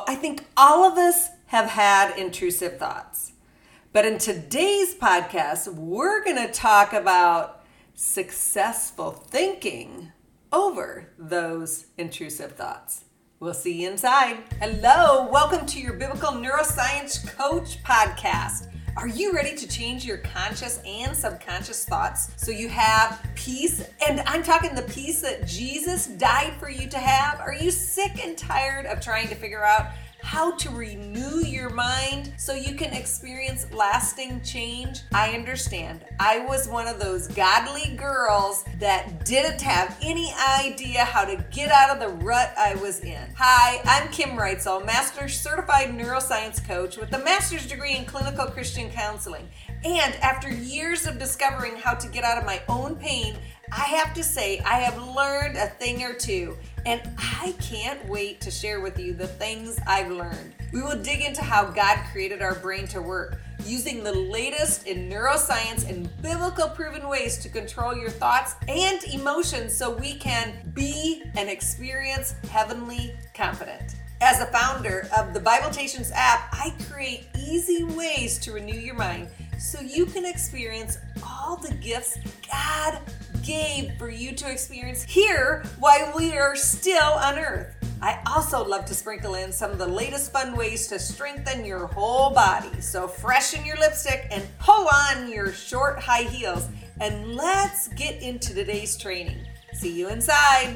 I think all of us have had intrusive thoughts. But in today's podcast, we're going to talk about successful thinking over those intrusive thoughts. We'll see you inside. Hello, welcome to your Biblical Neuroscience Coach podcast. Are you ready to change your conscious and subconscious thoughts so you have peace? And I'm talking the peace that Jesus died for you to have. Are you sick and tired of trying to figure out how to renew your mind so you can experience lasting change? I understand. I was one of those godly girls that didn't have any idea how to get out of the rut I was in. Hi, I'm Kim Reitzel, Master Certified Neuroscience Coach with a master's degree in Clinical Christian Counseling. And after years of discovering how to get out of my own pain, I have to say I have learned a thing or two, and I can't wait to share with you the things I've learned. We will dig into how God created our brain to work, using the latest in neuroscience and biblical proven ways to control your thoughts and emotions so we can be and experience heavenly confidence. As a founder of the Bibletations app, I create easy ways to renew your mind so you can experience all the gifts God gave for you to experience here while we are still on earth. I also love to sprinkle in some of the latest fun ways to strengthen your whole body. So freshen your lipstick and pull on your short high heels, and let's get into today's training. See you inside.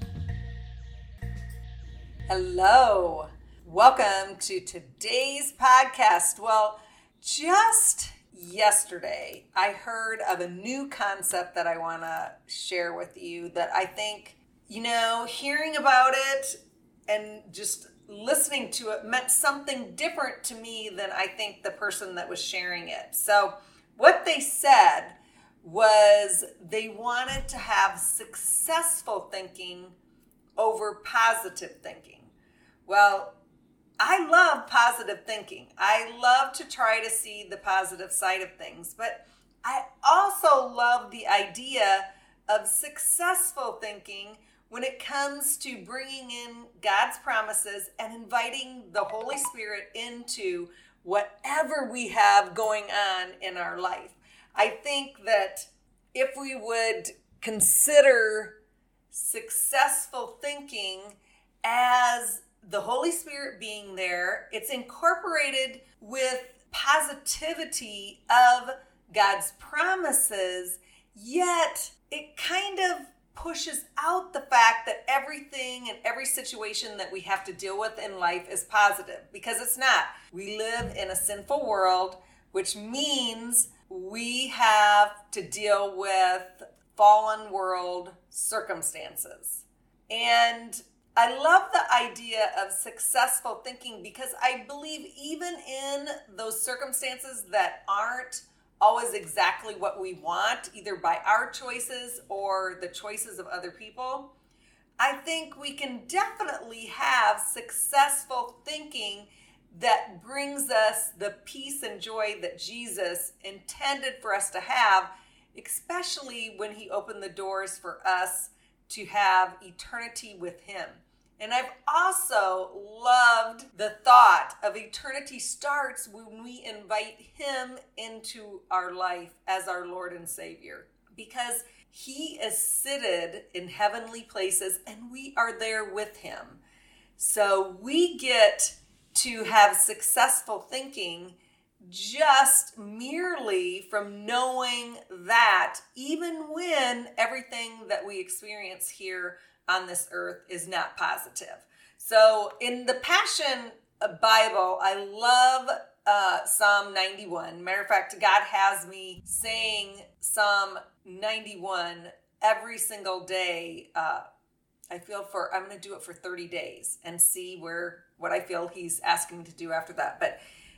Hello, welcome to today's podcast. Well, just yesterday, I heard of a new concept that I want to share with you that I think, hearing about it and just listening to it meant something different to me than I think the person that was sharing it. So what they said was they wanted to have successful thinking over positive thinking. Well, I love positive thinking. I love to try to see the positive side of things, but I also love the idea of successful thinking when it comes to bringing in God's promises and inviting the Holy Spirit into whatever we have going on in our life. I think that if we would consider successful thinking as the Holy Spirit being there, it's incorporated with positivity of God's promises, yet it kind of pushes out the fact that everything and every situation that we have to deal with in life is positive, because it's not. We live in a sinful world, which means we have to deal with fallen world circumstances. And I love the idea of successful thinking because I believe even in those circumstances that aren't always exactly what we want, either by our choices or the choices of other people, I think we can definitely have successful thinking that brings us the peace and joy that Jesus intended for us to have, especially when he opened the doors for us to have eternity with him. And I've also loved the thought of eternity starts when we invite him into our life as our Lord and Savior, because he is seated in heavenly places and we are there with him. So we get to have successful thinking just merely from knowing that even when everything that we experience here on this earth is not positive. So in the Passion Bible, I love Psalm 91. Matter of fact, God has me saying Psalm 91 every single day. I'm going to do it for 30 days and see what I feel he's asking me to do after that. But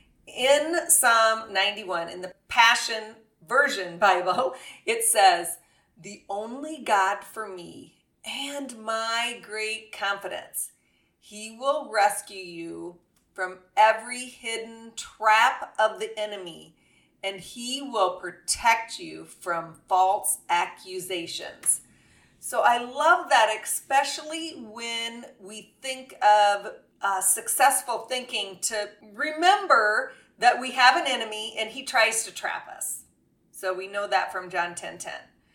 in Psalm 91, in the Passion Version Bible, it says, "The only God for me and my great confidence. He will rescue you from every hidden trap of the enemy, and he will protect you from false accusations." So I love that, especially when we think of successful thinking to remember that we have an enemy and he tries to trap us. So we know that from John 10:10.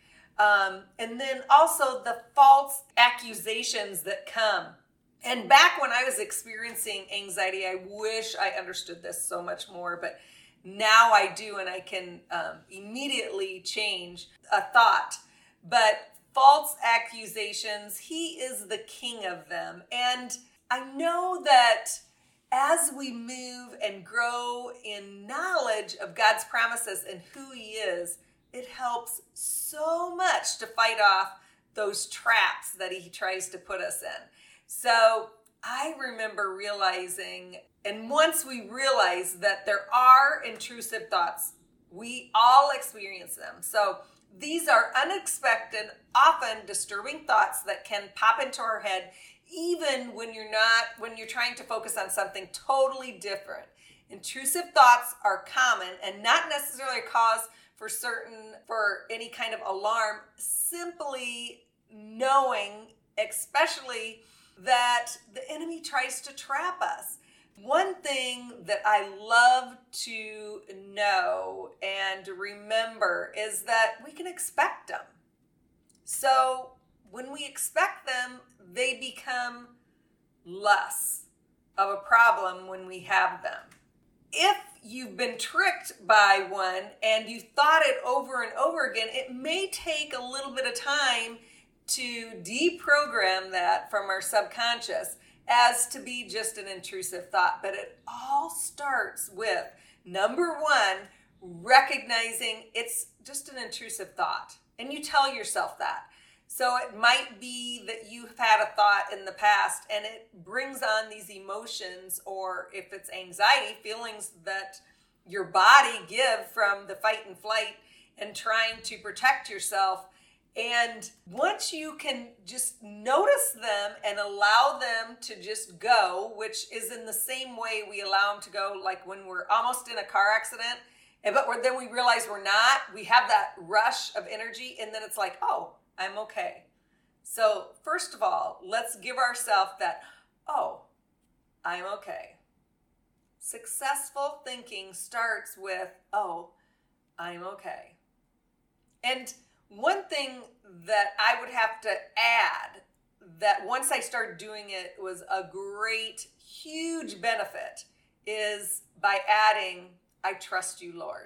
And then also the false accusations that come. And back when I was experiencing anxiety, I wish I understood this so much more, but now I do, and I can immediately change a thought. But false accusations, he is the king of them. And I know that as we move and grow in knowledge of God's promises and who he is, it helps so much to fight off those traps that he tries to put us in. So I remember realizing, and once we realize that there are intrusive thoughts, we all experience them. So these are unexpected, often disturbing thoughts that can pop into our head, even when you're trying to focus on something totally different. Intrusive thoughts are common and not necessarily a cause for any kind of alarm, simply knowing, especially that the enemy tries to trap us. One thing that I love to know and remember is that we can expect them. So when we expect them, they become less of a problem when we have them. If you've been tricked by one and you thought it over and over again, it may take a little bit of time to deprogram that from our subconscious as to be just an intrusive thought. But it all starts with, number one, recognizing it's just an intrusive thought. And you tell yourself that. So it might be that you've had a thought in the past and it brings on these emotions, or if it's anxiety, feelings that your body give from the fight and flight and trying to protect yourself. And once you can just notice them and allow them to just go, which is in the same way we allow them to go, like when we're almost in a car accident, but then we realize we're not, we have that rush of energy, and then it's like, oh, I'm okay. So first of all, let's give ourselves that, oh, I'm okay. Successful thinking starts with, oh, I'm okay. And one thing that I would have to add, that once I started doing it was a great, huge benefit, is by adding, I trust you, Lord.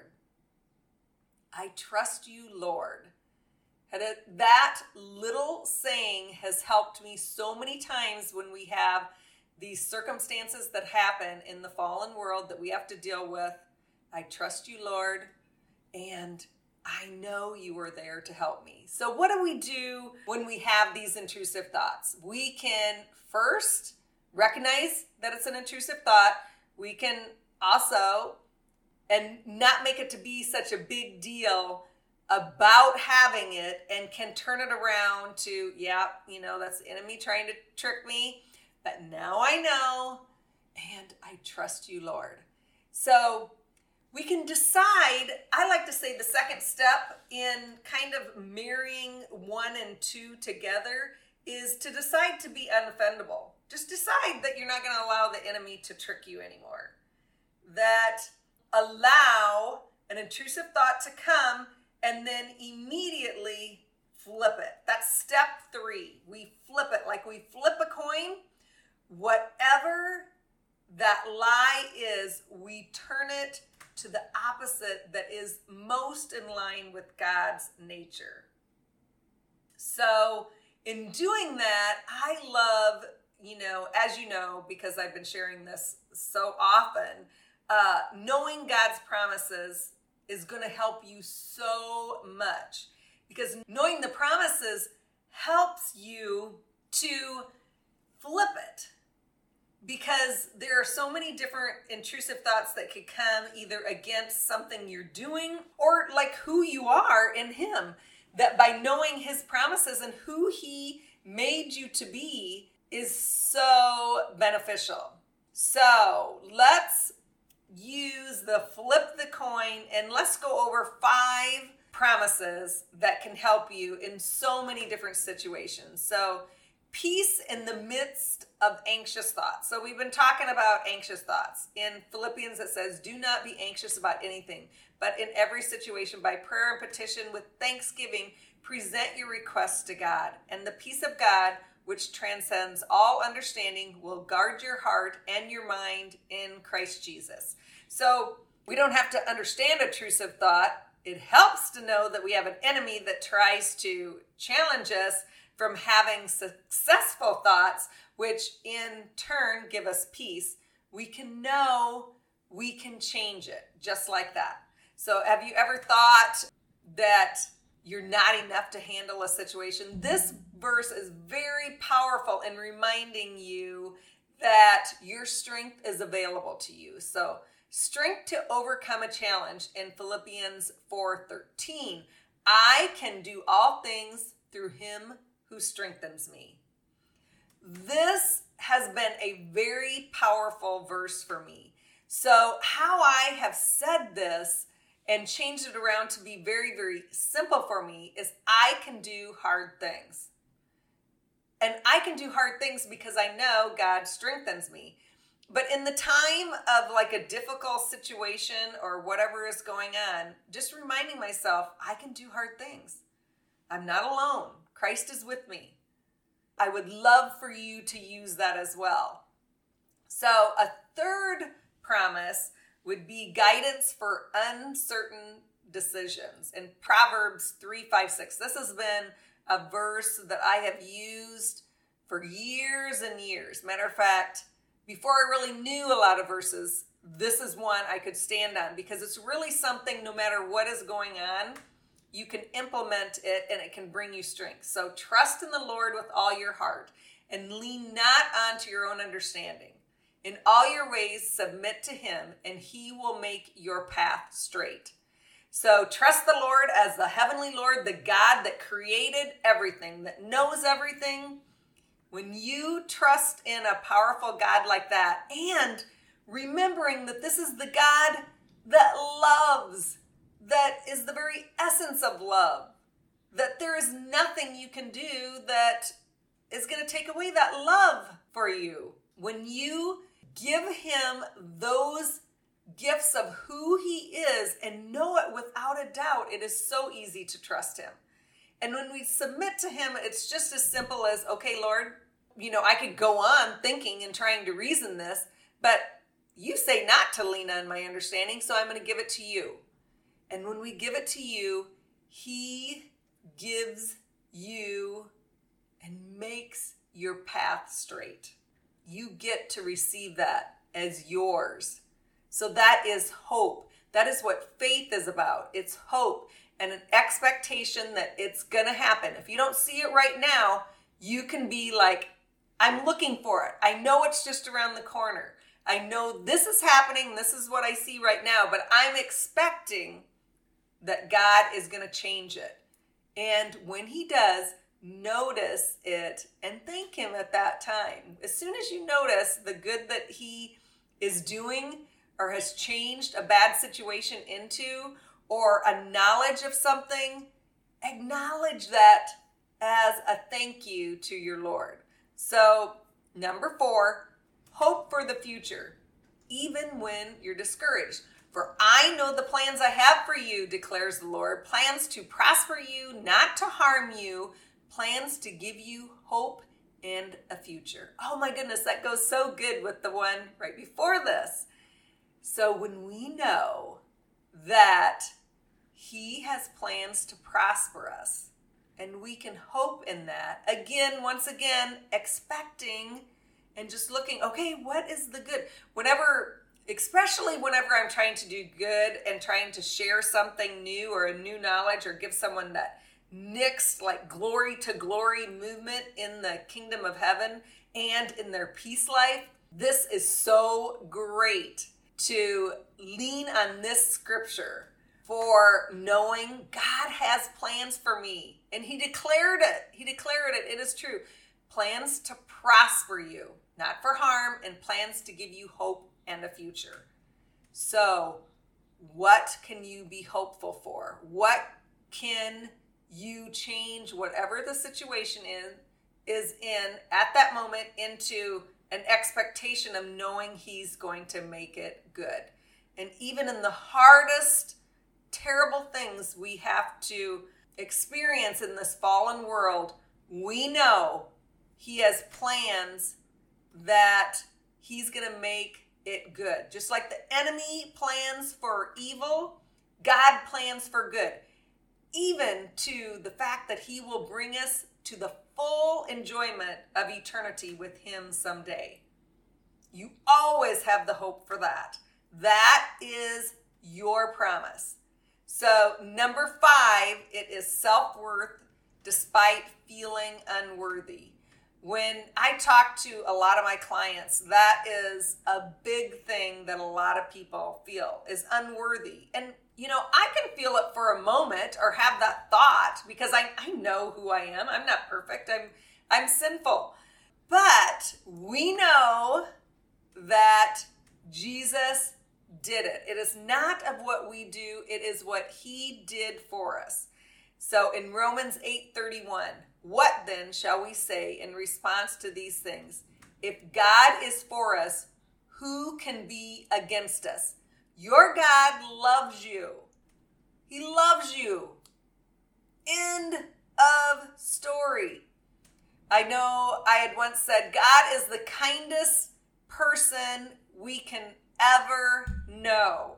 I trust you, Lord. And that little saying has helped me so many times when we have these circumstances that happen in the fallen world that we have to deal with. I trust you, Lord, and I know you are there to help me. So what do we do when we have these intrusive thoughts? We can first recognize that it's an intrusive thought. We can also, and not make it to be such a big deal about having it, and can turn it around to, that's the enemy trying to trick me, but now I know, and I trust you, Lord. So we can decide, I like to say the second step in kind of marrying 1 and 2 together is to decide to be unoffendable. Just decide that you're not going to allow the enemy to trick you anymore. That allow an intrusive thought to come and then immediately flip it. That's step 3. We flip it like we flip a coin. Whatever that lie is, we turn it to the opposite that is most in line with God's nature. So in doing that, I love, as you know, because I've been sharing this so often, knowing God's promises is going to help you so much, because knowing the promises helps you to flip it, because there are so many different intrusive thoughts that could come either against something you're doing or like who you are in him, that by knowing his promises and who he made you to be is so beneficial. So let's use the flip the coin, and let's go over 5 promises that can help you in so many different situations. So peace in the midst of anxious thoughts. So we've been talking about anxious thoughts. In Philippians, it says, do not be anxious about anything, but in every situation, by prayer and petition with thanksgiving, present your requests to God. And the peace of God, which transcends all understanding, will guard your heart and your mind in Christ Jesus. So we don't have to understand intrusive thought. It helps to know that we have an enemy that tries to challenge us from having successful thoughts, which in turn give us peace. We can know we can change it just like that. So have you ever thought that you're not enough to handle a situation? This verse is very powerful in reminding you that your strength is available to you. So strength to overcome a challenge in Philippians 4:13. I can do all things through him who strengthens me. This has been a very powerful verse for me. So how I have said this and changed it around to be very, very simple for me is I can do hard things. And I can do hard things because I know God strengthens me. But in the time of like a difficult situation or whatever is going on, just reminding myself, I can do hard things. I'm not alone. Christ is with me. I would love for you to use that as well. So a third promise would be guidance for uncertain decisions. In Proverbs 3:5-6, this has been a verse that I have used for years and years. Matter of fact, before I really knew a lot of verses, this is one I could stand on because it's really something, no matter what is going on, you can implement it and it can bring you strength. So trust in the Lord with all your heart and lean not onto your own understanding. In all your ways, submit to him and he will make your path straight. So trust the Lord as the heavenly Lord, the God that created everything, that knows everything. When you trust in a powerful God like that, and remembering that this is the God that loves, that is the very essence of love, that there is nothing you can do that is going to take away that love for you. When you give him those gifts of who he is and know it without a doubt, it is so easy to trust him. And when we submit to him, it's just as simple as, okay, Lord, I could go on thinking and trying to reason this, but you say not to lean on my understanding, so I'm going to give it to you. And when we give it to you, he gives you and makes your path straight. You get to receive that as yours. So that is hope. That is what faith is about. It's hope and an expectation that it's going to happen. If you don't see it right now, you can be like, I'm looking for it. I know it's just around the corner. I know this is happening. This is what I see right now, but I'm expecting that God is going to change it. And when he does, notice it and thank him at that time. As soon as you notice the good that he is doing or has changed a bad situation into, or a knowledge of something, acknowledge that as a thank you to your Lord. So, number 4, hope for the future, even when you're discouraged. For I know the plans I have for you, declares the Lord, plans to prosper you, not to harm you, plans to give you hope and a future. Oh my goodness, that goes so good with the one right before this. So when we know that he has plans to prosper us, and we can hope in that, once again, expecting and just looking, okay, what is the good? Especially whenever I'm trying to do good and trying to share something new or a new knowledge or give someone that next like glory to glory movement in the kingdom of heaven and in their peace life, this is so great to lean on this scripture for knowing God has plans for me. And he declared it. It is true. Plans to prosper you, not for harm, and plans to give you hope and a future. So what can you be hopeful for? What can you change, whatever the situation is at that moment, into an expectation of knowing he's going to make it good. And even in the hardest, terrible things we have to experience in this fallen world, we know he has plans that he's going to make it good. Just like the enemy plans for evil, God plans for good. Even to the fact that he will bring us to the full enjoyment of eternity with him someday. You always have the hope for that. That is your promise. So number 5, it is self-worth despite feeling unworthy. When I talk to a lot of my clients, that is a big thing that a lot of people feel is unworthy. And I can feel it for a moment or have that thought because I know who I am. I'm not perfect. I'm sinful. But we know that Jesus did it. It is not of what we do. It is what he did for us. So in Romans 8:31, what then shall we say in response to these things? If God is for us, who can be against us? Your God loves you. He loves you. End of story. I know I had once said, God is the kindest person we can ever know.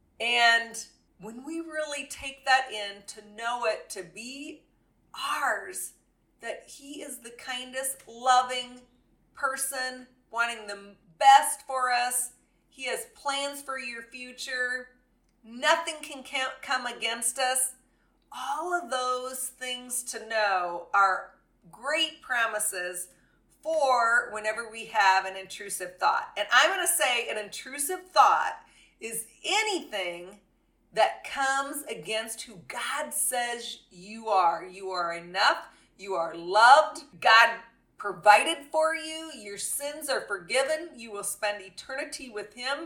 And when we really take that in, to know it, to be ours, that he is the kindest, loving person, wanting the best for us. He has plans for your future. Nothing can come against us. All of those things to know are great promises for whenever we have an intrusive thought. And I'm going to say an intrusive thought is anything that comes against who God says you are. You are enough. You are loved. God provided for you. Your sins are forgiven. You will spend eternity with him.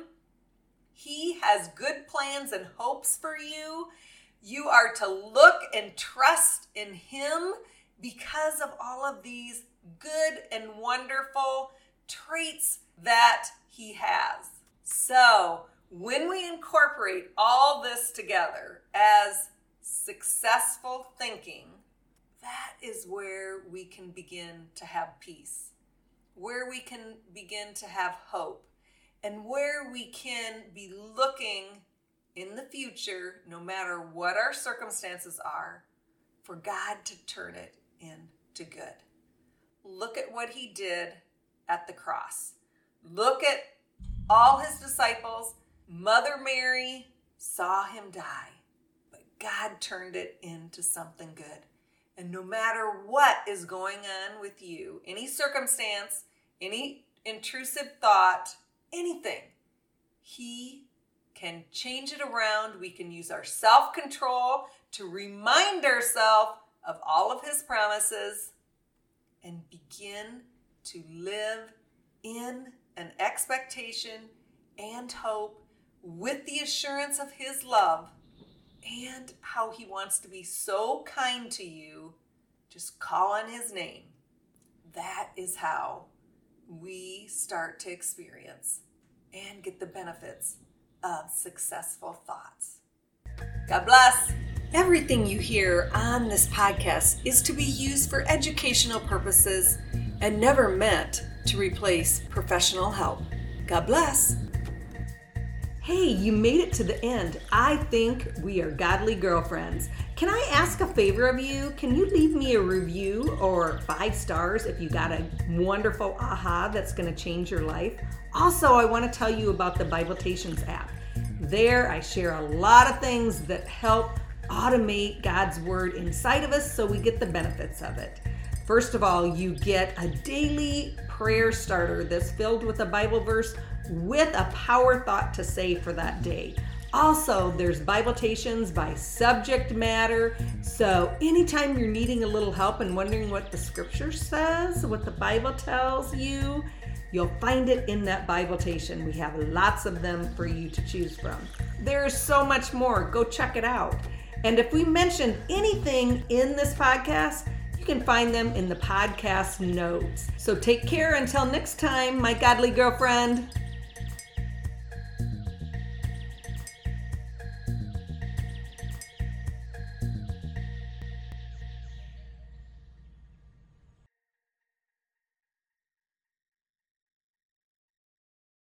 He has good plans and hopes for you. You are to look and trust in him because of all of these good and wonderful traits that he has. So when we incorporate all this together as successful thinking, that is where we can begin to have peace, where we can begin to have hope, and where we can be looking in the future, no matter what our circumstances are, for God to turn it into good. Look at what he did at the cross. Look at all his disciples. Mother Mary saw him die, but God turned it into something good. And no matter what is going on with you, any circumstance, any intrusive thought, anything, he can change it around. We can use our self-control to remind ourselves of all of his promises and begin to live in an expectation and hope with the assurance of his love and how he wants to be so kind to you. Just call on his name. That is how we start to experience and get the benefits of successful thoughts. God bless. Everything you hear on this podcast is to be used for educational purposes and never meant to replace professional help. God bless. Hey, you made it to the end. I think we are godly girlfriends. Can I ask a favor of you? Can you leave me a review or 5 stars if you got a wonderful aha that's going to change your life? Also, I want to tell you about the Bibletations app. There, I share a lot of things that help automate God's word inside of us so we get the benefits of it. First of all, you get a daily prayer starter that's filled with a Bible verse with a power thought to say for that day. Also, there's Bibletations by subject matter. So anytime you're needing a little help and wondering what the scripture says, what the Bible tells you, you'll find it in that Bibletation. We have lots of them for you to choose from. There's so much more. Go check it out. And if we mentioned anything in this podcast, you can find them in the podcast notes. So take care until next time, my godly girlfriend.